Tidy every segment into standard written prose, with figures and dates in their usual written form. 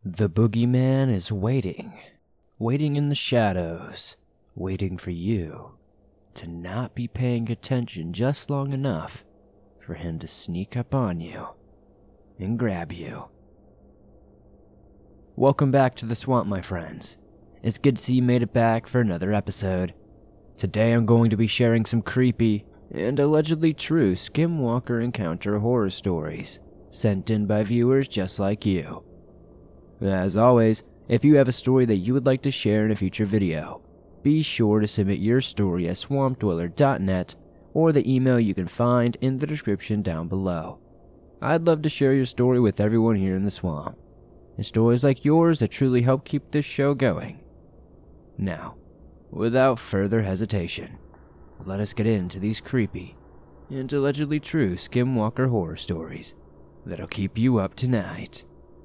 The boogeyman is waiting in the shadows, waiting for you to not be paying attention just long enough for him to sneak up on you and grab you. Welcome back to the swamp, my friends. It's good to see you made it back for another episode. Today I'm going to be sharing some creepy and allegedly true Skinwalker encounter horror stories sent in by viewers just like you. As always, if you have a story that you would like to share in a future video, be sure to submit your story at swampdweller.net or the email you can find in the description down below. I'd love to share your story with everyone here in the swamp, and stories like yours that truly help keep this show going. Now, without further hesitation, let us get into these creepy and allegedly true Skinwalker horror stories that'll keep you up tonight.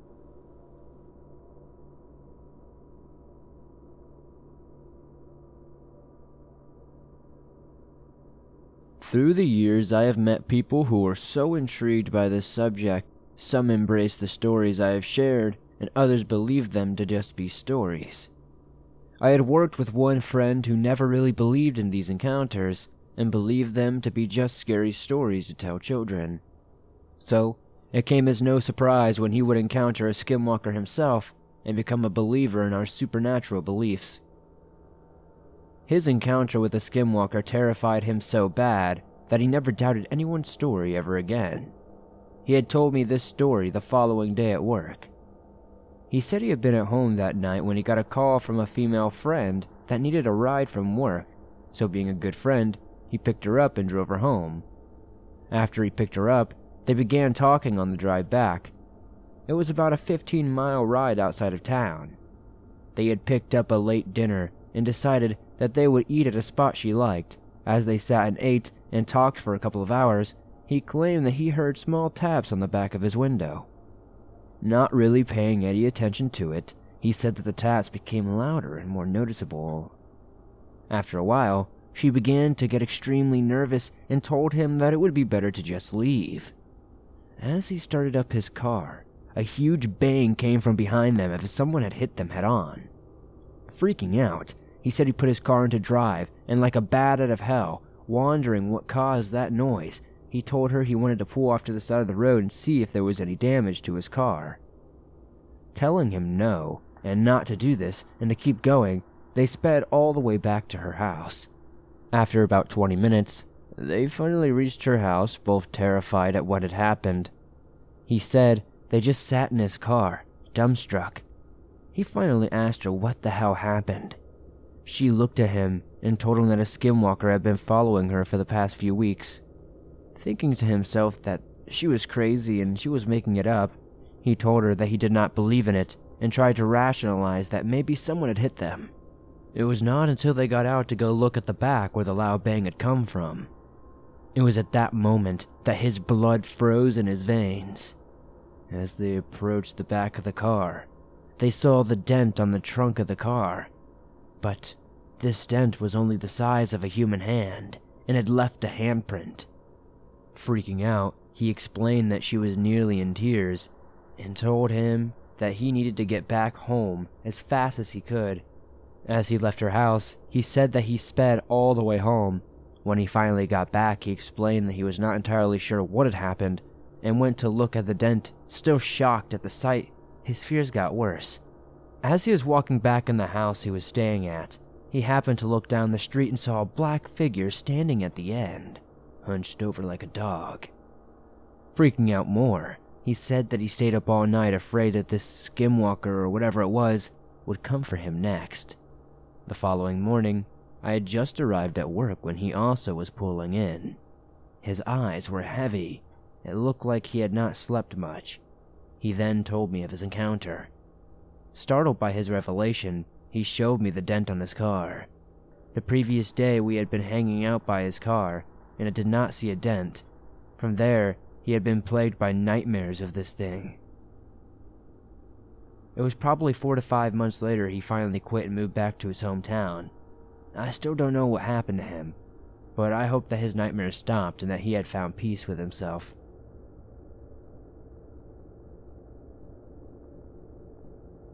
Through the years, I have met people who are so intrigued by this subject. Some embrace the stories I have shared, and others believe them to just be stories. I had worked with one friend who never really believed in these encounters, and believed them to be just scary stories to tell children. So, it came as no surprise when he would encounter a Skinwalker himself and become a believer in our supernatural beliefs. His encounter with the Skinwalker terrified him so bad that he never doubted anyone's story ever again. He had told me this story the following day at work. He said he had been at home that night when he got a call from a female friend that needed a ride from work, so being a good friend, he picked her up and drove her home. After he picked her up, they began talking on the drive back. It was about a 15-mile ride outside of town. They had picked up a late dinner and decided that they would eat at a spot she liked. As they sat and ate and talked for a couple of hours, he claimed that he heard small taps on the back of his window. Not really paying any attention to it, he said that the taps became louder and more noticeable. After a while, she began to get extremely nervous and told him that it would be better to just leave. As he started up his car, a huge bang came from behind them as if someone had hit them head-on. Freaking out, he said he put his car into drive, and like a bat out of hell, wondering what caused that noise, he told her he wanted to pull off to the side of the road and see if there was any damage to his car. Telling him no, and not to do this, and to keep going, they sped all the way back to her house. After about 20 minutes, they finally reached her house, both terrified at what had happened. He said they just sat in his car, dumbstruck. He finally asked her what the hell happened. She looked at him and told him that a Skinwalker had been following her for the past few weeks. Thinking to himself that she was crazy and she was making it up, he told her that he did not believe in it and tried to rationalize that maybe someone had hit them. It was not until they got out to go look at the back where the loud bang had come from. It was at that moment that his blood froze in his veins. As they approached the back of the car, they saw the dent on the trunk of the car. But this dent was only the size of a human hand and had left a handprint. Freaking out, he explained that she was nearly in tears and told him that he needed to get back home as fast as he could. As he left her house, he said that he sped all the way home. When he finally got back, he explained that he was not entirely sure what had happened and went to look at the dent. Still shocked at the sight, his fears got worse. As he was walking back in the house he was staying at, he happened to look down the street and saw a black figure standing at the end, hunched over like a dog. Freaking out more, he said that he stayed up all night afraid that this Skinwalker or whatever it was would come for him next. The following morning, I had just arrived at work when he also was pulling in. His eyes were heavy. It looked like he had not slept much. He then told me of his encounter. Startled by his revelation, he showed me the dent on his car. The previous day we had been hanging out by his car, and I did not see a dent. From there, he had been plagued by nightmares of this thing. It was probably 4 to 5 months later he finally quit and moved back to his hometown. I still don't know what happened to him, but I hope that his nightmares stopped and that he had found peace with himself.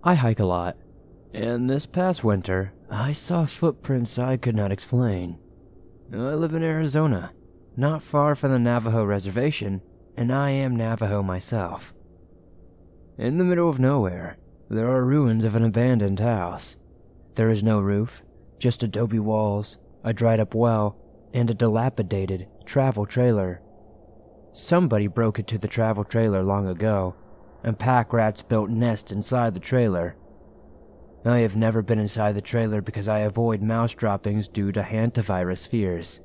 I hike a lot, and this past winter, I saw footprints I could not explain. I live in Arizona, not far from the Navajo reservation, and I am Navajo myself. In the middle of nowhere, there are ruins of an abandoned house. There is no roof, just adobe walls, a dried-up well, and a dilapidated travel trailer. Somebody broke into the travel trailer long ago, and pack rats built nests inside the trailer. I have never been inside the trailer because I avoid mouse droppings due to hantavirus fears.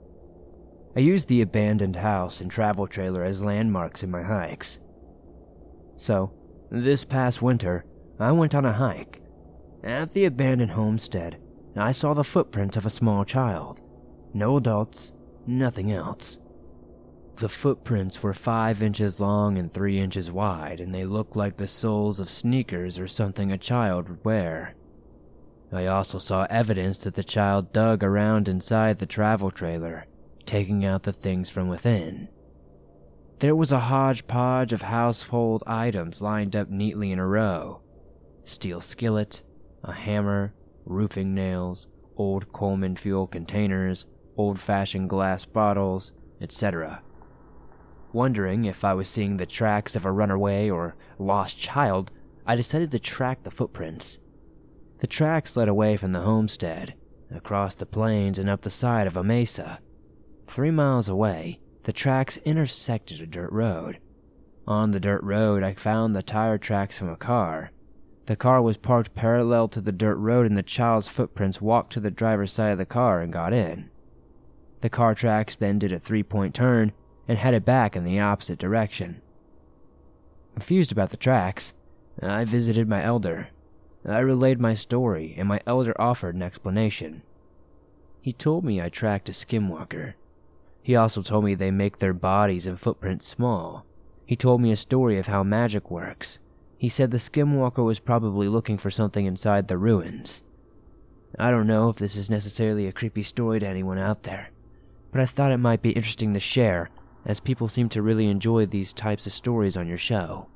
I use the abandoned house and travel trailer as landmarks in my hikes. So, this past winter, I went on a hike. At the abandoned homestead, I saw the footprints of a small child. No adults, nothing else. The footprints were 5 inches long and 3 inches wide, and they looked like the soles of sneakers or something a child would wear. I also saw evidence that the child dug around inside the travel trailer, taking out the things from within. There was a hodgepodge of household items lined up neatly in a row. Steel skillet, a hammer, roofing nails, old Coleman fuel containers, old-fashioned glass bottles, etc. Wondering if I was seeing the tracks of a runaway or lost child, I decided to track the footprints. The tracks led away from the homestead, across the plains and up the side of a mesa. 3 miles away, the tracks intersected a dirt road. On the dirt road, I found the tire tracks from a car. The car was parked parallel to the dirt road, and the child's footprints walked to the driver's side of the car and got in. The car tracks then did a 3-point turn and headed back in the opposite direction. Confused about the tracks, I visited my elder. I relayed my story, and my elder offered an explanation. He told me I tracked a skinwalker. He also told me they make their bodies and footprints small. He told me a story of how magic works. He said the skinwalker was probably looking for something inside the ruins. I don't know if this is necessarily a creepy story to anyone out there, but I thought it might be interesting to share, as people seem to really enjoy these types of stories on your show.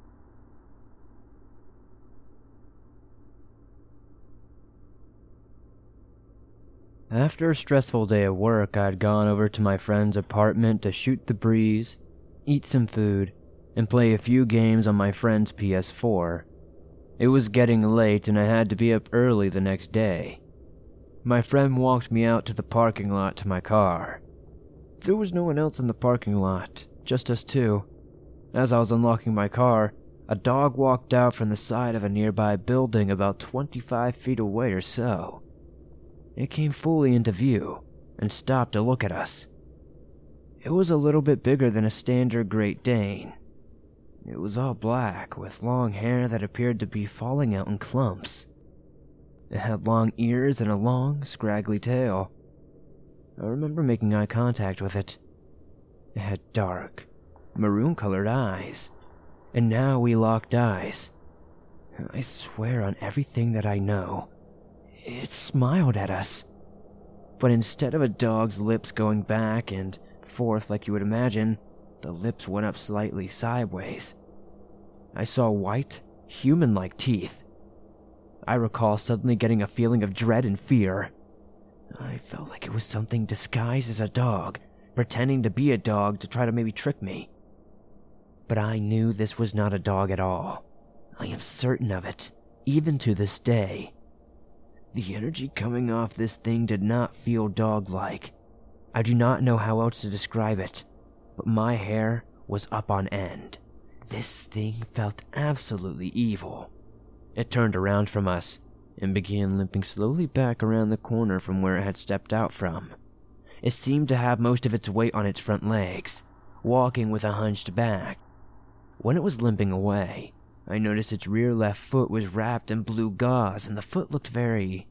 After a stressful day of work, I had gone over to my friend's apartment to shoot the breeze, eat some food, and play a few games on my friend's PS4. It was getting late and I had to be up early the next day. My friend walked me out to the parking lot to my car. There was no one else in the parking lot, just us two. As I was unlocking my car, a dog walked out from the side of a nearby building about 25 feet away or so. It came fully into view and stopped to look at us. It was a little bit bigger than a standard Great Dane. It was all black, with long hair that appeared to be falling out in clumps. It had long ears and a long, scraggly tail. I remember making eye contact with it. It had dark, maroon-colored eyes, and now we locked eyes. I swear on everything that I know, it smiled at us. But instead of a dog's lips going back and forth like you would imagine, the lips went up slightly sideways. I saw white, human-like teeth. I recall suddenly getting a feeling of dread and fear. I felt like it was something disguised as a dog, pretending to be a dog to try to maybe trick me. But I knew this was not a dog at all. I am certain of it, even to this day. The energy coming off this thing did not feel dog-like. I do not know how else to describe it, but my hair was up on end. This thing felt absolutely evil. It turned around from us and began limping slowly back around the corner from where it had stepped out from. It seemed to have most of its weight on its front legs, walking with a hunched back. When it was limping away, I noticed its rear left foot was wrapped in blue gauze and the foot looked very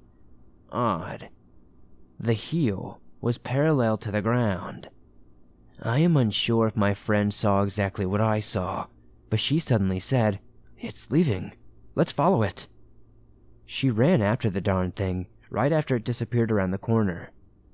odd. The heel was parallel to the ground. I am unsure if my friend saw exactly what I saw, but she suddenly said, "It's leaving. Let's follow it." She ran after the darn thing, right after it disappeared around the corner.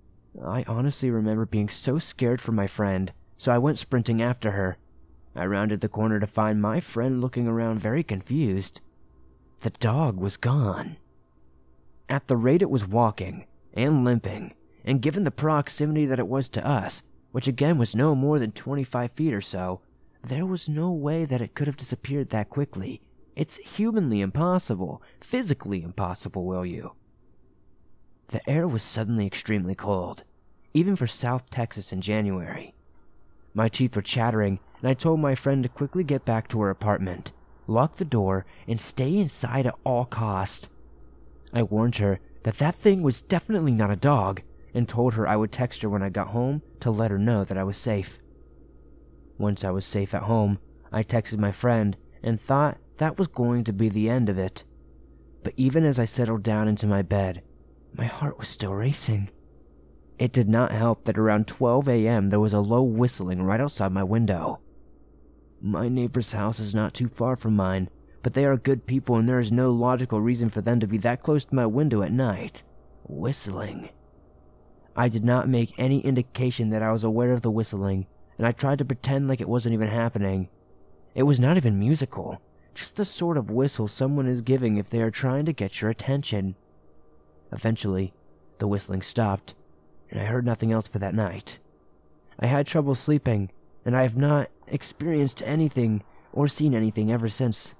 I honestly remember being so scared for my friend, so I went sprinting after her. I rounded the corner to find my friend looking around very confused. the dog was gone. At the rate it was walking and limping, and given the proximity that it was to us, which again was no more than 25 feet or so, there was no way that it could have disappeared that quickly. It's humanly impossible, physically impossible, will you? The air was suddenly extremely cold, even for South Texas in January. My teeth were chattering, and I told my friend to quickly get back to her apartment, lock the door, and stay inside at all costs. I warned her that that thing was definitely not a dog, and told her I would text her when I got home to let her know that I was safe. Once I was safe at home, I texted my friend and thought that was going to be the end of it. But even as I settled down into my bed, my heart was still racing. It did not help that around 12 a.m. there was a low whistling right outside my window. My neighbor's house is not too far from mine, but they are good people and there is no logical reason for them to be that close to my window at night, whistling. I did not make any indication that I was aware of the whistling, and I tried to pretend like it wasn't even happening. It was not even musical, just the sort of whistle someone is giving if they are trying to get your attention. Eventually, the whistling stopped, and I heard nothing else for that night. I had trouble sleeping, and I have not experienced anything or seen anything ever since.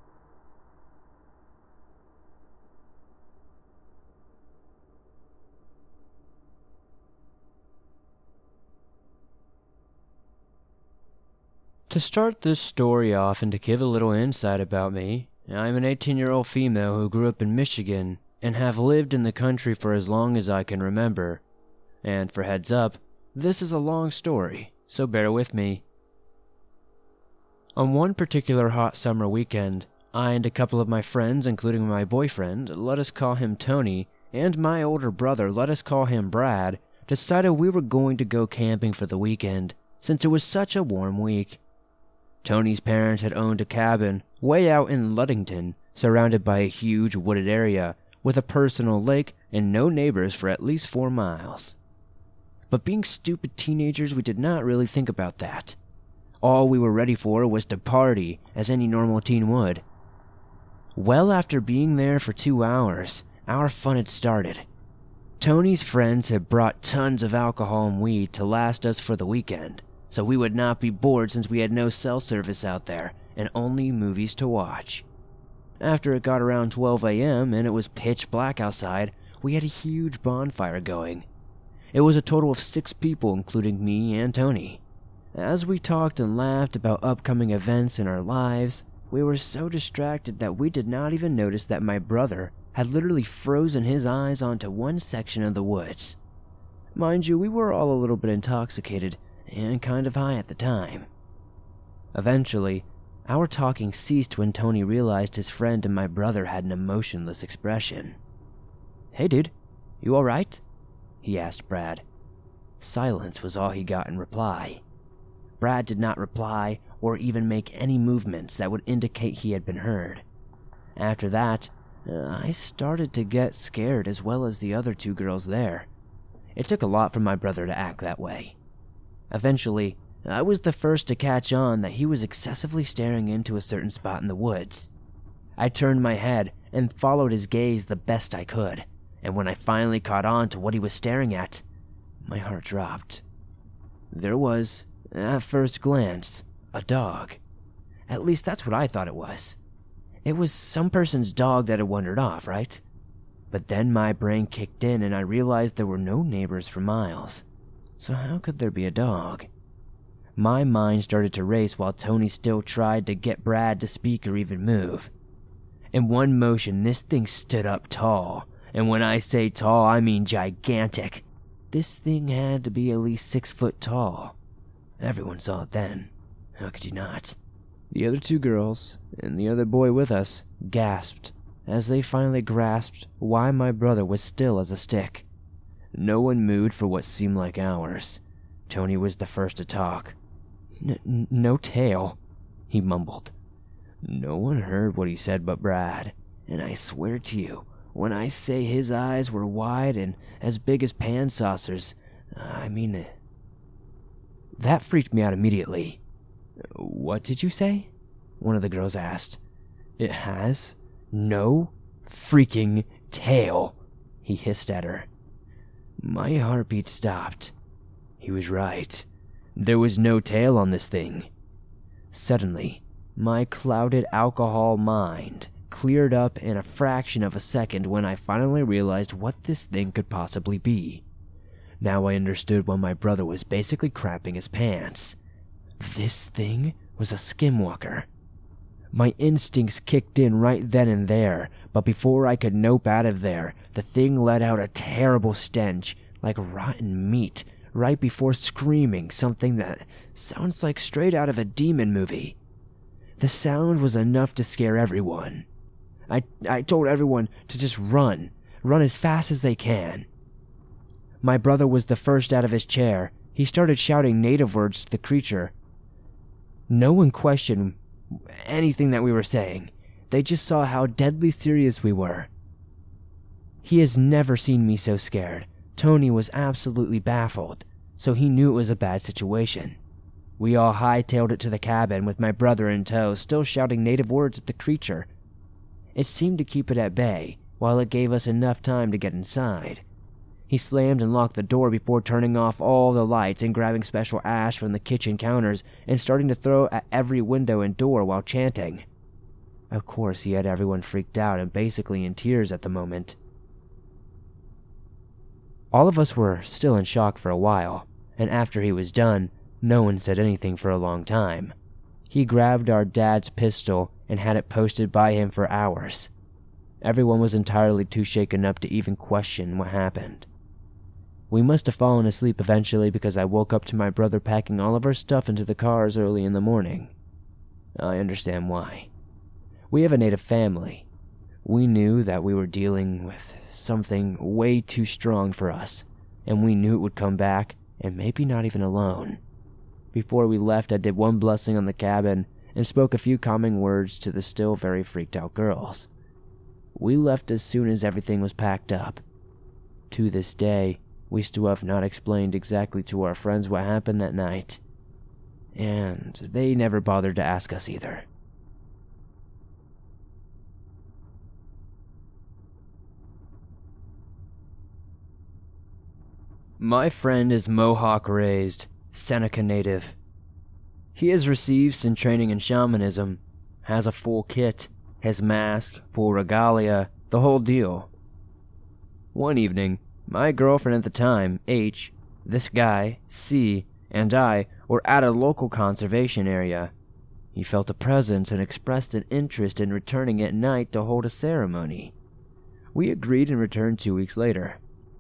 To start this story off and to give a little insight about me, I'm an 18-year-old female who grew up in Michigan and have lived in the country for as long as I can remember. And for heads up, this is a long story, so bear with me. On one particular hot summer weekend, I and a couple of my friends, including my boyfriend, let us call him Tony, and my older brother, let us call him Brad, decided we were going to go camping for the weekend, since it was such a warm week. Tony's parents had owned a cabin way out in Ludington, surrounded by a huge wooded area, with a personal lake and no neighbors for at least 4 miles. But being stupid teenagers, we did not really think about that. All we were ready for was to party, as any normal teen would. Well, after being there for 2 hours, our fun had started. Tony's friends had brought tons of alcohol and weed to last us for the weekend, so we would not be bored since we had no cell service out there and only movies to watch. After it got around 12 a.m. and it was pitch black outside, we had a huge bonfire going. It was a total of 6 people, including me and Tony. As we talked and laughed about upcoming events in our lives, we were so distracted that we did not even notice that my brother had literally frozen his eyes onto one section of the woods. Mind you, we were all a little bit intoxicated and kind of high at the time. Eventually, our talking ceased when Tony realized his friend and my brother had an emotionless expression. "Hey dude, you alright?" he asked Brad. Silence was all he got in reply. Brad did not reply or even make any movements that would indicate he had been heard. After that, I started to get scared as well as the other 2 girls there. It took a lot for my brother to act that way. Eventually, I was the first to catch on that he was excessively staring into a certain spot in the woods. I turned my head and followed his gaze the best I could, and when I finally caught on to what he was staring at, my heart dropped. There was, at first glance, a dog. At least that's what I thought it was. It was some person's dog that had wandered off, right? But then my brain kicked in and I realized there were no neighbors for miles. So how could there be a dog? My mind started to race while Tony still tried to get Brad to speak or even move. In one motion, this thing stood up tall. And when I say tall, I mean gigantic. This thing had to be at least 6 foot tall. Everyone saw it then. How could you not? The other 2 girls, and the other boy with us, gasped as they finally grasped why my brother was still as a stick. No one moved for what seemed like hours. Tony was the first to talk. No tail, he mumbled. No one heard what he said but Brad, and I swear to you, when I say his eyes were wide and as big as pan saucers, I mean it. That freaked me out immediately. "What did you say?" one of the girls asked. "It has? "No freaking tail," he hissed at her. My heartbeat stopped. He was right. There was no tail on this thing. Suddenly, my clouded alcohol mind cleared up in a fraction of a second when I finally realized what this thing could possibly be. Now I understood why my brother was basically crapping his pants. This thing was a skinwalker. My instincts kicked in right then and there, but before I could nope out of there, the thing let out a terrible stench, like rotten meat, right before screaming something that sounds like straight out of a demon movie. The sound was enough to scare everyone. I told everyone to just run as fast as they can. My brother was the first out of his chair. He started shouting native words to the creature. No one questioned anything that we were saying. They just saw how deadly serious we were. He has never seen me so scared. Tony was absolutely baffled, so he knew it was a bad situation. We all hightailed it to the cabin with my brother in tow, still shouting native words at the creature. It seemed to keep it at bay, while it gave us enough time to get inside. He slammed and locked the door before turning off all the lights and grabbing special ash from the kitchen counters and starting to throw at every window and door while chanting. Of course, he had everyone freaked out and basically in tears at the moment. All of us were still in shock for a while, and after he was done, no one said anything for a long time. He grabbed our dad's pistol and had it posted by him for hours. Everyone was entirely too shaken up to even question what happened. We must have fallen asleep eventually because I woke up to my brother packing all of our stuff into the cars early in the morning. I understand why. We have a native family. We knew that we were dealing with something way too strong for us, and we knew it would come back, and maybe not even alone. Before we left, I did one blessing on the cabin and spoke a few calming words to the still very freaked out girls. We left as soon as everything was packed up. To this day, we still have not explained exactly to our friends what happened that night, and they never bothered to ask us either. My friend is Mohawk raised, Seneca native. He has received some training in shamanism, has a full kit, his mask, full regalia, the whole deal. One evening, my girlfriend at the time, H, this guy, C, and I were at a local conservation area. He felt a presence and expressed an interest in returning at night to hold a ceremony. We agreed and returned 2 weeks later.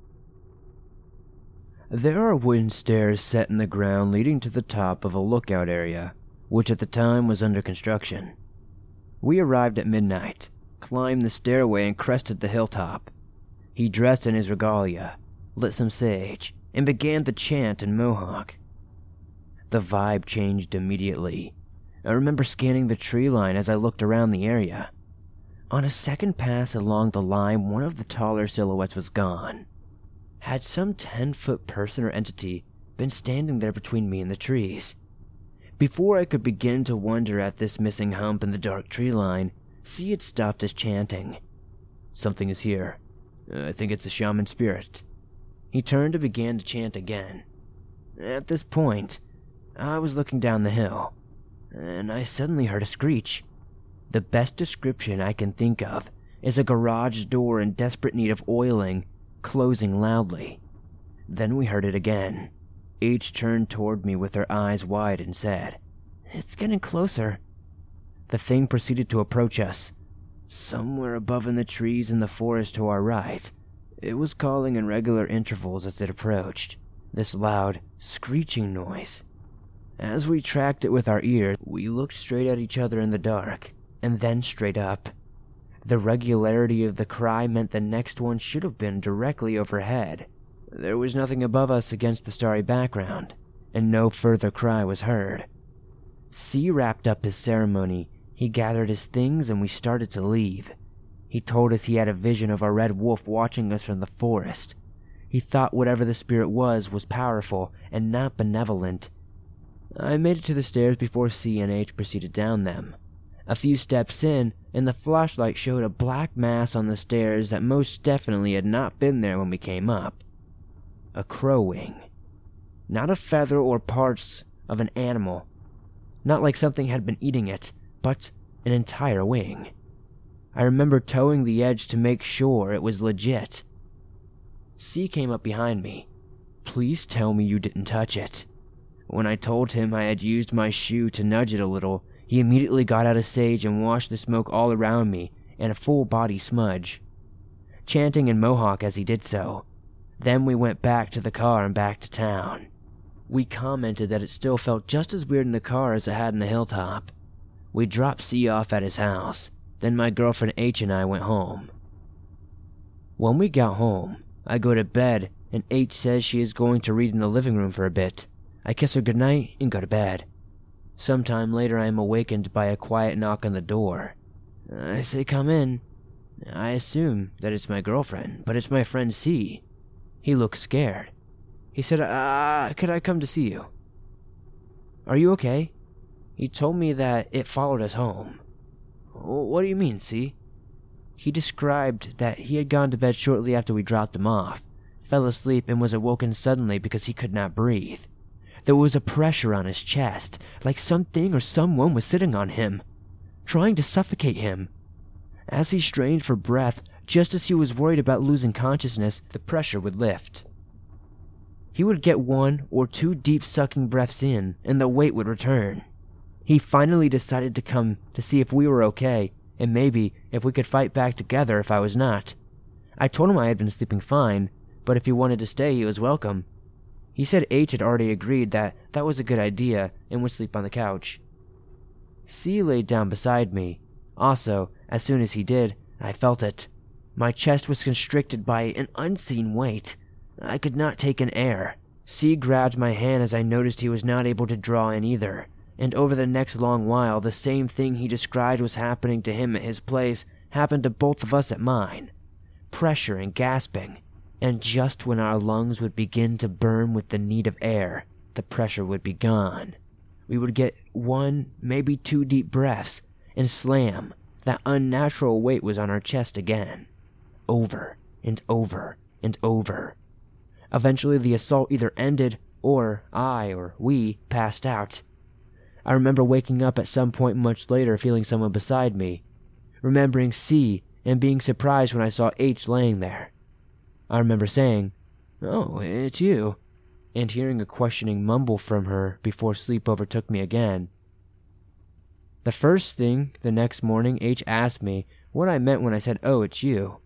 There are wooden stairs set in the ground leading to the top of a lookout area, which at the time was under construction. We arrived at midnight, climbed the stairway and crested the hilltop. He dressed in his regalia, lit some sage, and began to chant in Mohawk. The vibe changed immediately. I remember scanning the tree line as I looked around the area. On a second pass along the line, one of the taller silhouettes was gone. Had some 10-foot person or entity been standing there between me and the trees? Before I could begin to wonder at this missing hump in the dark tree line, C had stopped his chanting. Something is here. I think it's a shaman spirit. He turned and began to chant again. At this point, I was looking down the hill, and I suddenly heard a screech. The best description I can think of is a garage door in desperate need of oiling, closing loudly. Then we heard it again. H turned toward me with her eyes wide and said, "It's getting closer." The thing proceeded to approach us. Somewhere above in the trees in the forest to our right, it was calling in regular intervals as it approached, this loud, screeching noise. As we tracked it with our ears, we looked straight at each other in the dark, and then straight up. The regularity of the cry meant the next one should have been directly overhead. There was nothing above us against the starry background, and no further cry was heard. C wrapped up his ceremony. He gathered his things and we started to leave. He told us he had a vision of a red wolf watching us from the forest. He thought whatever the spirit was powerful and not benevolent. I made it to the stairs before C and H proceeded down them. A few steps in, and the flashlight showed a black mass on the stairs that most definitely had not been there when we came up. A crow wing. Not a feather or parts of an animal. Not like something had been eating it, but an entire wing. I remember towing the edge to make sure it was legit. C came up behind me. Please tell me you didn't touch it. When I told him I had used my shoe to nudge it a little, he immediately got out a sage and washed the smoke all around me and a full body smudge, chanting in Mohawk as he did so. Then we went back to the car and back to town. We commented that it still felt just as weird in the car as it had in the hilltop. We dropped C off at his house, then my girlfriend H and I went home. When we got home, I go to bed and H says she is going to read in the living room for a bit. I kiss her goodnight and go to bed. Sometime later I am awakened by a quiet knock on the door. I say come in. I assume that it's my girlfriend, but it's my friend C. He looks scared. He said, could I come to see you? Are you okay? He told me that it followed us home. What do you mean, C? He described that he had gone to bed shortly after we dropped him off, fell asleep and was awoken suddenly because he could not breathe. There was a pressure on his chest, like something or someone was sitting on him, trying to suffocate him. As he strained for breath, just as he was worried about losing consciousness, the pressure would lift. He would get 1 or 2 deep sucking breaths in, and the weight would return. He finally decided to come to see if we were okay, and maybe if we could fight back together if I was not. I told him I had been sleeping fine, but if he wanted to stay, he was welcome. He said H had already agreed that was a good idea and would sleep on the couch. C laid down beside me. Also, as soon as he did, I felt it. My chest was constricted by an unseen weight. I could not take in air. C grabbed my hand as I noticed he was not able to draw in either, and over the next long while, the same thing he described was happening to him at his place happened to both of us at mine. Pressure and gasping. And just when our lungs would begin to burn with the need of air, the pressure would be gone. We would get 1, maybe 2 deep breaths, and slam, that unnatural weight was on our chest again. Over and over and over. Eventually the assault either ended, or I or we passed out. I remember waking up at some point much later feeling someone beside me, remembering C and being surprised when I saw H laying there. I remember saying, "Oh, it's you," and hearing a questioning mumble from her before sleep overtook me again. The first thing the next morning, H asked me what I meant when I said, "Oh, it's you."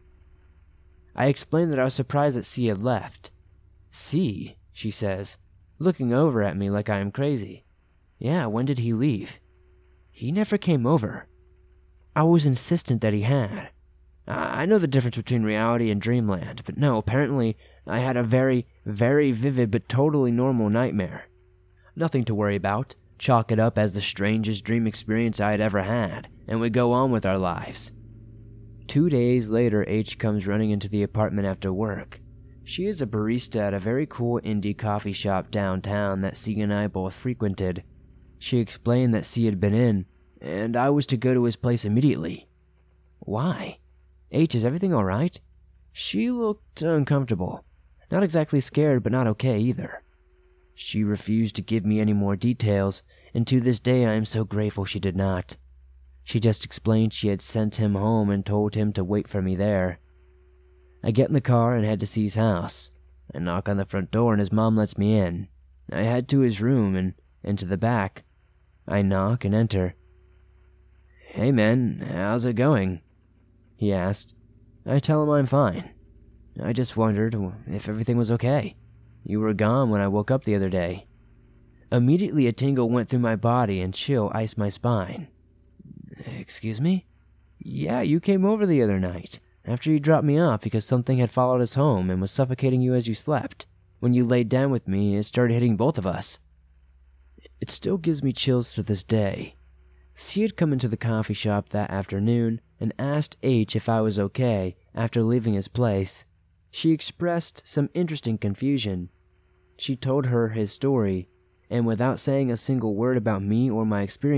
I explained that I was surprised that C had left. "C?" she says, looking over at me like I am crazy. "Yeah, when did he leave?" "He never came over." I was insistent that he had. I know the difference between reality and dreamland, but no, apparently I had a very, very vivid but totally normal nightmare. Nothing to worry about. Chalk it up as the strangest dream experience I had ever had, and we go on with our lives. 2 days later, H comes running into the apartment after work. She is a barista at a very cool indie coffee shop downtown that C and I both frequented. She explained that C had been in, and I was to go to his place immediately. Why? H, is everything alright? She looked uncomfortable. Not exactly scared, but not okay either. She refused to give me any more details, and to this day I am so grateful she did not. She just explained she had sent him home and told him to wait for me there. I get in the car and head to C's house. I knock on the front door and his mom lets me in. I head to his room and into the back. I knock and enter. "Hey man, how's it going?" he asked. I tell him I'm fine. I just wondered if everything was okay. You were gone when I woke up the other day. Immediately a tingle went through my body and chill iced my spine. "Excuse me?" "Yeah, you came over the other night, after you dropped me off because something had followed us home and was suffocating you as you slept. When you laid down with me, it started hitting both of us." It still gives me chills to this day. C had come into the coffee shop that afternoon and asked H if I was okay after leaving his place. She expressed some interesting confusion. She told her his story, and without saying a single word about me or my experience,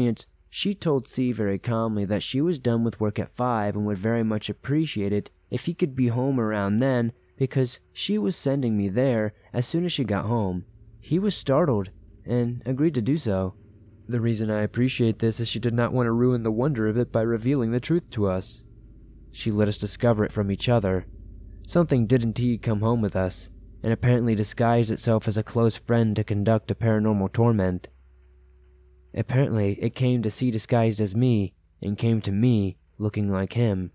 She told C very calmly that she was done with work at 5 and would very much appreciate it if he could be home around then because she was sending me there as soon as she got home. He was startled and agreed to do so. The reason I appreciate this is she did not want to ruin the wonder of it by revealing the truth to us. She let us discover it from each other. Something did indeed come home with us, and apparently disguised itself as a close friend to conduct a paranormal torment. Apparently, it came to C disguised as me, and came to me looking like him.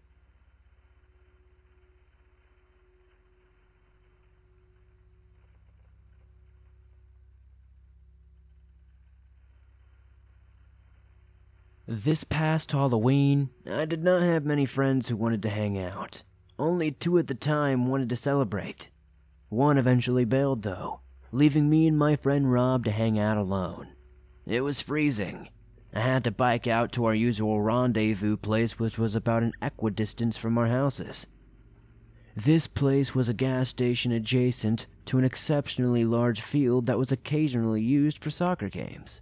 This past Halloween, I did not have many friends who wanted to hang out. Only 2 at the time wanted to celebrate. One eventually bailed though, leaving me and my friend Rob to hang out alone. It was freezing. I had to bike out to our usual rendezvous place, which was about an equidistance from our houses. This place was a gas station adjacent to an exceptionally large field that was occasionally used for soccer games.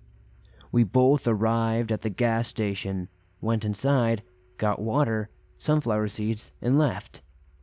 We both arrived at the gas station, went inside, got water, sunflower seeds, and left.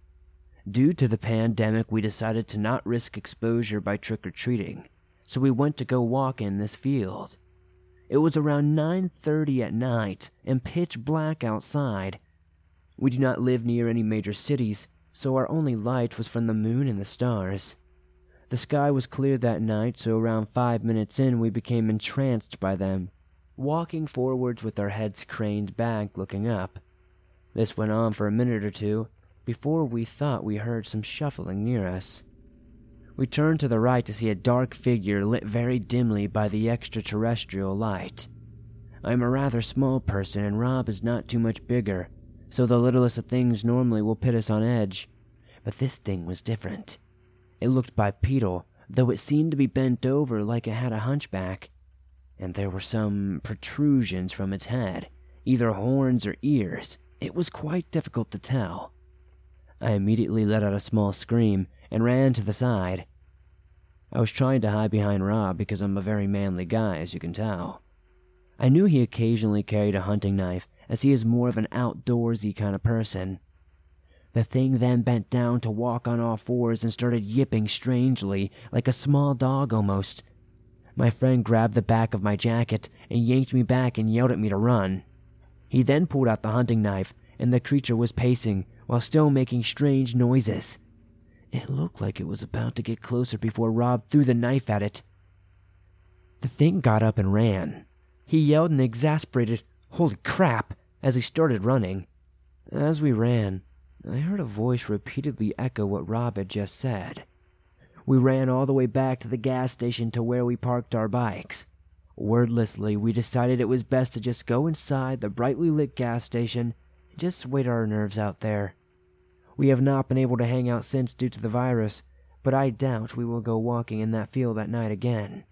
Due to the pandemic, we decided to not risk exposure by trick-or-treating, so we went to go walk in this field. It was around 9:30 at night and pitch black outside. We do not live near any major cities, so our only light was from the moon and the stars. The sky was clear that night, so around 5 minutes in we became entranced by them, walking forwards with our heads craned back looking up. This went on for a minute or two, before we thought we heard some shuffling near us. We turned to the right to see a dark figure lit very dimly by the extraterrestrial light. I'm a rather small person and Rob is not too much bigger, so the littlest of things normally will put us on edge. But this thing was different. It looked bipedal, though it seemed to be bent over like it had a hunchback, and there were some protrusions from its head, either horns or ears. It was quite difficult to tell. I immediately let out a small scream and ran to the side. I was trying to hide behind Rob because I'm a very manly guy, as you can tell. I knew he occasionally carried a hunting knife, as he is more of an outdoorsy kind of person. The thing then bent down to walk on all fours and started yipping strangely, like a small dog almost. My friend grabbed the back of my jacket and yanked me back and yelled at me to run. He then pulled out the hunting knife, and the creature was pacing while still making strange noises. It looked like it was about to get closer before Rob threw the knife at it. The thing got up and ran. He yelled an exasperated, "Holy crap!" as he started running. As we ran, I heard a voice repeatedly echo what Rob had just said. We ran all the way back to the gas station to where we parked our bikes. Wordlessly, we decided it was best to just go inside the brightly lit gas station and just wait our nerves out there. We have not been able to hang out since due to the virus, but I doubt we will go walking in that field at night again.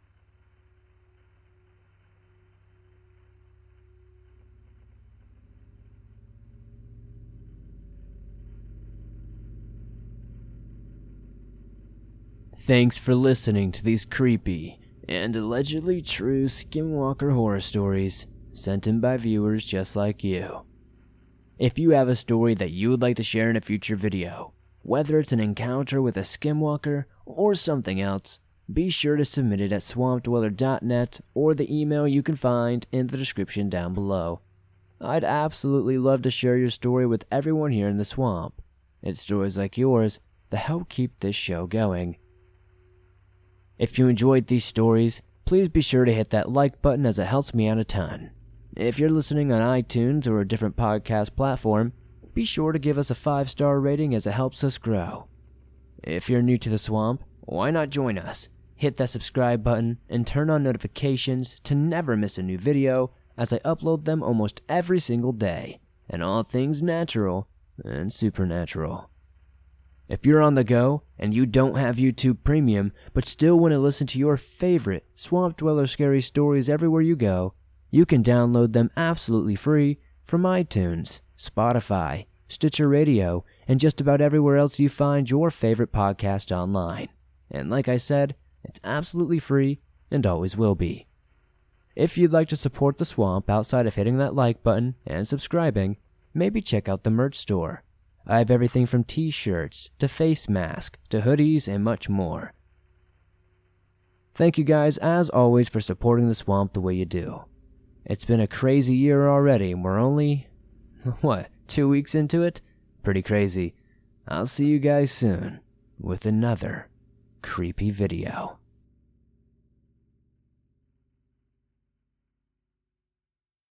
Thanks for listening to these creepy and allegedly true Skinwalker horror stories sent in by viewers just like you. If you have a story that you would like to share in a future video, whether it's an encounter with a Skinwalker or something else, be sure to submit it at swampdweller.net or the email you can find in the description down below. I'd absolutely love to share your story with everyone here in the swamp. It's stories like yours that help keep this show going. If you enjoyed these stories, please be sure to hit that like button as it helps me out a ton. If you're listening on iTunes or a different podcast platform, be sure to give us a 5-star rating as it helps us grow. If you're new to the swamp, why not join us? Hit that subscribe button and turn on notifications to never miss a new video, as I upload them almost every single day, and all things natural and supernatural. If you're on the go and you don't have YouTube Premium but still want to listen to your favorite Swamp Dweller scary stories everywhere you go, you can download them absolutely free from iTunes, Spotify, Stitcher Radio, and just about everywhere else you find your favorite podcast online. And like I said, it's absolutely free and always will be. If you'd like to support the Swamp outside of hitting that like button and subscribing, maybe check out the merch store. I have everything from t-shirts to face masks to hoodies and much more. Thank you guys, as always, for supporting the Swamp the way you do. It's been a crazy year already, and we're only, 2 weeks into it? Pretty crazy. I'll see you guys soon with another creepy video.